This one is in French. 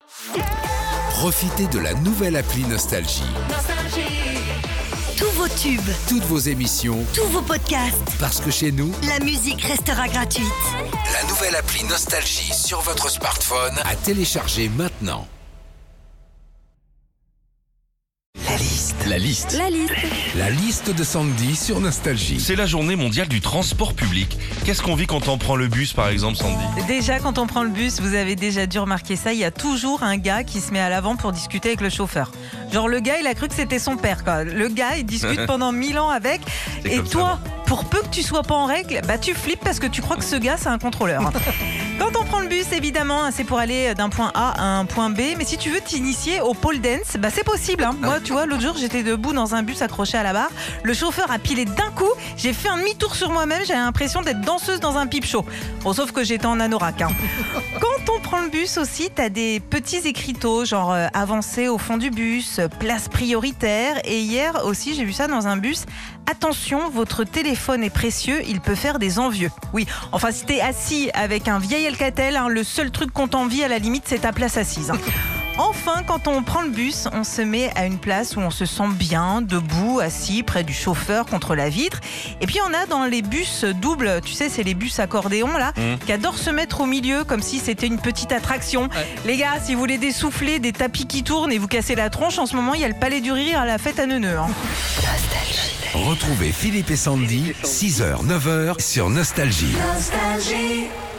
Profitez de la nouvelle appli Nostalgie. Tous vos tubes, Toutes vos émissions, tous vos podcasts, parce que chez nous, la musique restera gratuite. la nouvelle appli Nostalgie sur votre smartphone à télécharger maintenant. La liste. La liste de Sandy sur Nostalgie. C'est la journée mondiale du transport public. Qu'est-ce qu'on vit quand on prend le bus, par exemple, Sandy? Déjà, quand on prend le bus, vous avez déjà dû remarquer ça, il y a toujours un gars qui se met à l'avant pour discuter avec le chauffeur. Genre le gars, il a cru que c'était son père, quoi. Le gars, il discute pendant 1000 ans avec. C'est Et comme toi, pour peu que tu sois pas en règle, bah tu flippes parce que tu crois que ce gars, c'est un contrôleur. Quand on prend le bus, évidemment, c'est pour aller d'un point A à un point B. Mais si tu veux t'initier au pole dance, bah c'est possible. Moi, tu vois, l'autre jour, j'étais debout dans un bus accroché à la barre. Le chauffeur a pilé d'un coup. J'ai fait un demi-tour sur moi-même. J'avais l'impression d'être danseuse dans un pipe show. Bon, sauf que j'étais en anorak. Quand on prend le bus aussi, t'as des petits écriteaux, genre avancez au fond du bus, place prioritaire. Et hier aussi, j'ai vu ça dans un bus. Attention, votre téléphone est précieux, il peut faire des envieux. Oui, enfin, si t'es assis avec un vieil Alcatel, le seul truc qu'on t'envie à la limite, c'est ta place assise. Enfin, quand on prend le bus, on se met à une place où on se sent bien, debout, assis, près du chauffeur, contre la vitre. Et puis, on a dans les bus doubles, tu sais, c'est les bus accordéons, là, qui adorent se mettre au milieu, comme si c'était une petite attraction. Ouais. Les gars, si vous voulez des soufflets, des tapis qui tournent et vous casser la tronche, en ce moment, il y a le Palais du Rire à la fête à Neuneu. Retrouvez Philippe et Sandy, 6h, 9h sur Nostalgie. Nostalgie.